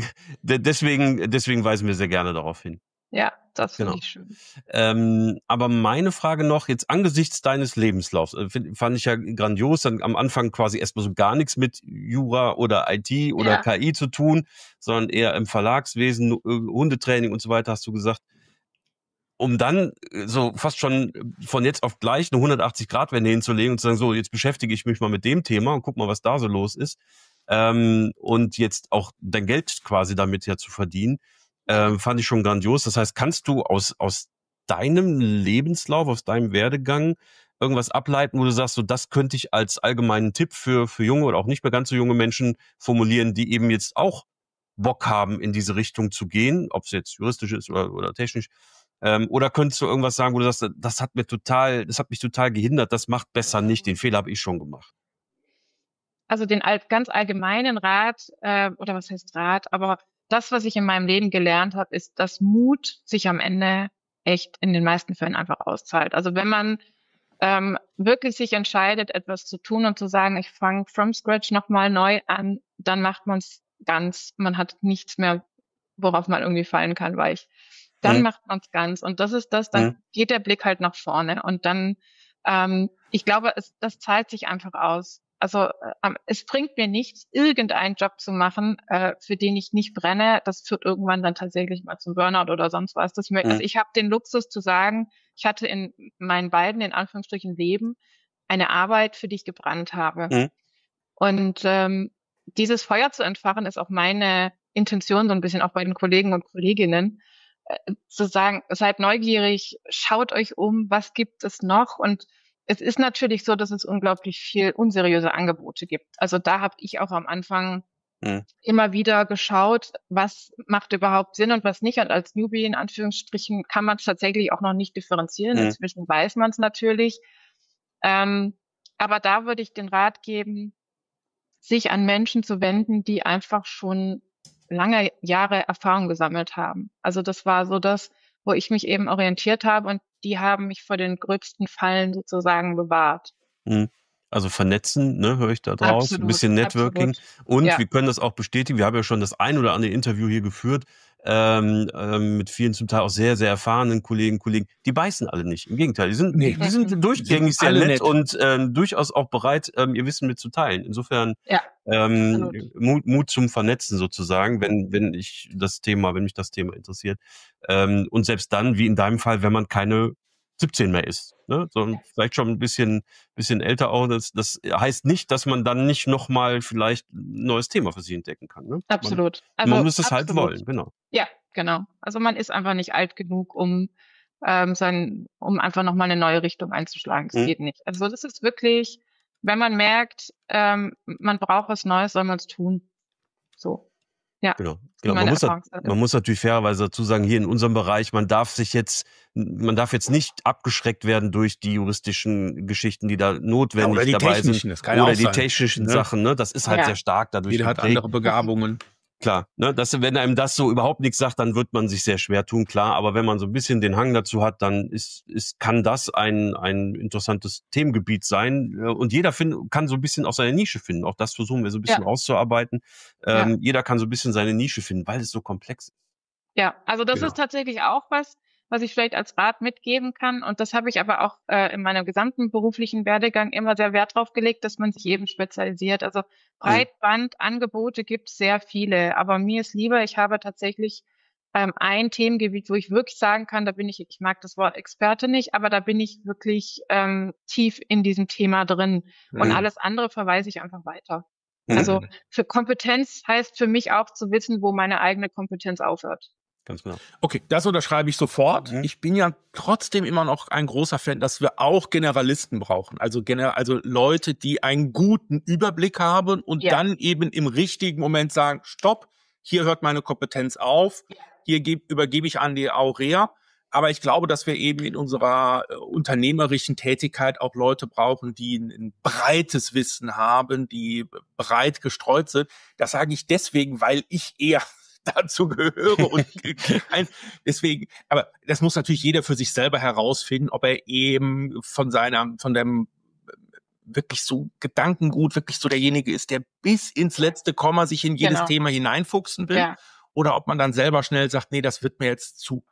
deswegen weisen wir sehr gerne darauf hin. Ja, das finde ich schön. Aber meine Frage noch, jetzt angesichts deines Lebenslaufs, fand ich ja grandios, dann am Anfang quasi erstmal so gar nichts mit Jura oder IT oder KI zu tun, sondern eher im Verlagswesen, Hundetraining und so weiter, hast du gesagt. Um dann so fast schon von jetzt auf gleich eine 180-Grad-Wende hinzulegen und zu sagen, so, jetzt beschäftige ich mich mal mit dem Thema und guck mal, was da so los ist. Und jetzt auch dein Geld quasi damit ja zu verdienen. Fand ich schon grandios. Das heißt, kannst du aus deinem Lebenslauf, aus deinem Werdegang irgendwas ableiten, wo du sagst, so das könnte ich als allgemeinen Tipp für junge oder auch nicht mehr ganz so junge Menschen formulieren, die eben jetzt auch Bock haben, in diese Richtung zu gehen, ob es jetzt juristisch ist oder technisch. Oder könntest du irgendwas sagen, wo du sagst, das hat mich total gehindert, das macht besser nicht, den Fehler habe ich schon gemacht. Also den ganz allgemeinen Rat, oder was heißt Rat, aber das, was ich in meinem Leben gelernt habe, ist, dass Mut sich am Ende echt in den meisten Fällen einfach auszahlt. Also wenn man wirklich sich entscheidet, etwas zu tun und zu sagen, ich fange from scratch nochmal neu an, dann macht man es ganz. Man hat nichts mehr, worauf man irgendwie fallen kann, weich. Dann macht man es ganz. Und das ist das, dann geht der Blick halt nach vorne. Und dann, ich glaube, das zahlt sich einfach aus. Also es bringt mir nichts, irgendeinen Job zu machen, für den ich nicht brenne. Das führt irgendwann dann tatsächlich mal zum Burnout oder sonst was. Also ich habe den Luxus zu sagen, ich hatte in meinen beiden, in Anführungsstrichen, Leben eine Arbeit, für die ich gebrannt habe. Und dieses Feuer zu entfachen, ist auch meine Intention, so ein bisschen auch bei den Kollegen und Kolleginnen, zu sagen, seid neugierig, schaut euch um, was gibt es noch? Und es ist natürlich so, dass es unglaublich viel unseriöse Angebote gibt. Also da habe ich auch am Anfang immer wieder geschaut, was macht überhaupt Sinn und was nicht. Und als Newbie in Anführungsstrichen kann man es tatsächlich auch noch nicht differenzieren. Inzwischen weiß man es natürlich. Aber da würde ich den Rat geben, sich an Menschen zu wenden, die einfach schon lange Jahre Erfahrung gesammelt haben. Also das war so das, wo ich mich eben orientiert habe und die haben mich vor den gröbsten Fallen sozusagen bewahrt. Also vernetzen, ne, höre ich da draus. Absolut, ein bisschen Networking. Absolut. Und wir können das auch bestätigen. Wir haben ja schon das ein oder andere Interview hier geführt mit vielen zum Teil auch sehr, sehr erfahrenen Kollegen. Die beißen alle nicht. Im Gegenteil, die sind durchgängig sehr nett und durchaus auch bereit, ihr Wissen mitzuteilen. Insofern Mut zum Vernetzen sozusagen, wenn mich das Thema interessiert. Und selbst dann, wie in deinem Fall, wenn man keine 17 mehr ist, ne? Sondern vielleicht schon ein bisschen älter auch. Das heißt nicht, dass man dann nicht nochmal vielleicht ein neues Thema für sich entdecken kann. Ne? Absolut. Man muss es halt wollen, genau. Ja, genau. Also man ist einfach nicht alt genug, um einfach nochmal eine neue Richtung einzuschlagen. Das geht nicht. Also das ist wirklich, wenn man merkt, man braucht was Neues, soll man es tun. So. Ja, genau. Man muss natürlich fairerweise dazu sagen, hier in unserem Bereich, man darf jetzt nicht abgeschreckt werden durch die juristischen Geschichten, die da notwendig dabei sind. Oder die technischen Sachen, ne? Das ist halt sehr stark dadurch. Jeder hat andere Begabungen. Klar, ne, wenn einem das so überhaupt nichts sagt, dann wird man sich sehr schwer tun, klar. Aber wenn man so ein bisschen den Hang dazu hat, dann kann das ein interessantes Themengebiet sein. Und jeder kann so ein bisschen auch seine Nische finden. Auch das versuchen wir so ein bisschen rauszuarbeiten. Jeder kann so ein bisschen seine Nische finden, weil es so komplex ist. Ja, also das ist tatsächlich auch was ich vielleicht als Rat mitgeben kann. Und das habe ich aber auch in meinem gesamten beruflichen Werdegang immer sehr Wert drauf gelegt, dass man sich eben spezialisiert. Also Breitbandangebote gibt es sehr viele, aber mir ist lieber, ich habe tatsächlich ein Themengebiet, wo ich wirklich sagen kann, ich mag das Wort Experte nicht, aber da bin ich wirklich tief in diesem Thema drin. Und alles andere verweise ich einfach weiter. Also für Kompetenz heißt für mich auch zu wissen, wo meine eigene Kompetenz aufhört. Ganz genau. Okay, das unterschreibe ich sofort. Ich bin ja trotzdem immer noch ein großer Fan, dass wir auch Generalisten brauchen. Also Leute, die einen guten Überblick haben und dann eben im richtigen Moment sagen, stopp, hier hört meine Kompetenz auf, hier übergebe ich an die Aurea. Aber ich glaube, dass wir eben in unserer unternehmerischen Tätigkeit auch Leute brauchen, die ein breites Wissen haben, die breit gestreut sind. Das sage ich deswegen, weil ich eher dazu gehöre und deswegen, aber das muss natürlich jeder für sich selber herausfinden, ob er eben von dem wirklich so Gedankengut, wirklich so derjenige ist, der bis ins letzte Komma sich in jedes Thema hineinfuchsen will, oder ob man dann selber schnell sagt, nee, das wird mir jetzt zu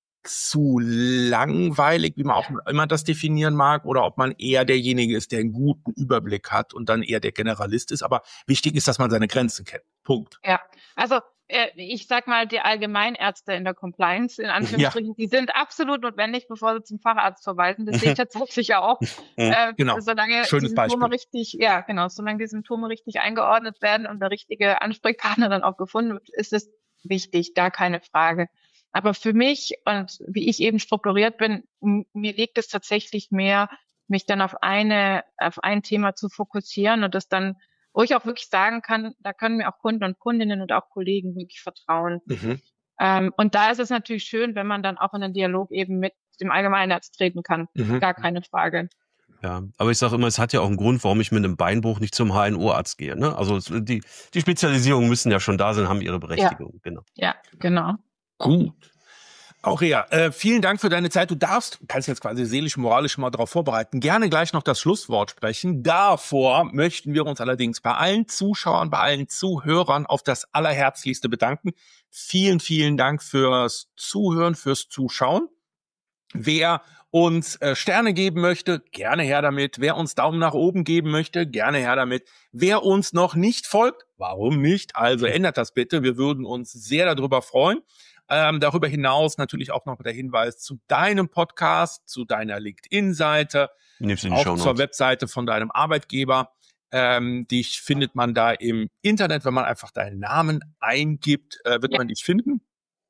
langweilig, wie man auch immer das definieren mag, oder ob man eher derjenige ist, der einen guten Überblick hat und dann eher der Generalist ist. Aber wichtig ist, dass man seine Grenzen kennt. Punkt. Ja, also ich sag mal, die Allgemeinärzte in der Compliance, in Anführungsstrichen, die sind absolut notwendig, bevor sie zum Facharzt verweisen. Das sehe ich tatsächlich auch. Genau. Solange Schönes die Symptome solange die Symptome richtig eingeordnet werden und der richtige Ansprechpartner dann auch gefunden wird, ist es wichtig, gar keine Frage. Aber für mich und wie ich eben strukturiert bin, mir liegt es tatsächlich mehr, mich dann auf ein Thema zu fokussieren und das dann, wo ich auch wirklich sagen kann, da können mir auch Kunden und Kundinnen und auch Kollegen wirklich vertrauen. Und da ist es natürlich schön, wenn man dann auch in den Dialog eben mit dem Allgemeinarzt treten kann. Gar keine Frage. Ja, aber ich sage immer, es hat ja auch einen Grund, warum ich mit einem Beinbruch nicht zum HNO-Arzt gehe. Ne? Also die Spezialisierungen müssen ja schon da sein, haben ihre Berechtigung. Genau. Ja, genau. Gut. Aurea, vielen Dank für deine Zeit. Du kannst jetzt quasi seelisch, moralisch mal darauf vorbereiten, gerne gleich noch das Schlusswort sprechen. Davor möchten wir uns allerdings bei allen Zuschauern, bei allen Zuhörern auf das Allerherzlichste bedanken. Vielen, vielen Dank fürs Zuhören, fürs Zuschauen. Wer uns Sterne geben möchte, gerne her damit. Wer uns Daumen nach oben geben möchte, gerne her damit. Wer uns noch nicht folgt, warum nicht? Also ändert das bitte. Wir würden uns sehr darüber freuen. Darüber hinaus natürlich auch noch der Hinweis zu deinem Podcast, zu deiner LinkedIn-Seite, auch zur Webseite von deinem Arbeitgeber. Dich findet man da im Internet, wenn man einfach deinen Namen eingibt, wird man dich finden.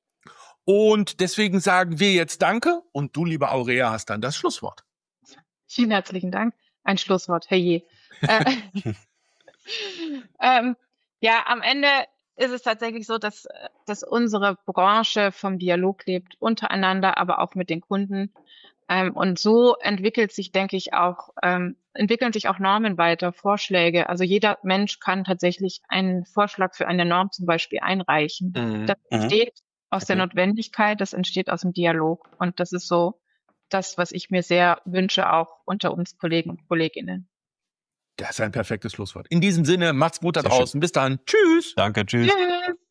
Und deswegen sagen wir jetzt Danke und du, liebe Aurea, hast dann das Schlusswort. Vielen herzlichen Dank. Ein Schlusswort, herrje. Am Ende ist es tatsächlich so, dass unsere Branche vom Dialog lebt, untereinander, aber auch mit den Kunden. Und so entwickeln sich auch Normen weiter, Vorschläge. Also jeder Mensch kann tatsächlich einen Vorschlag für eine Norm zum Beispiel einreichen. Das entsteht aus der Notwendigkeit, das entsteht aus dem Dialog. Und das ist so das, was ich mir sehr wünsche, auch unter uns Kollegen und Kolleginnen. Das ist ein perfektes Schlusswort. In diesem Sinne, macht's gut da draußen. Bis dann. Tschüss. Danke, tschüss. Tschüss.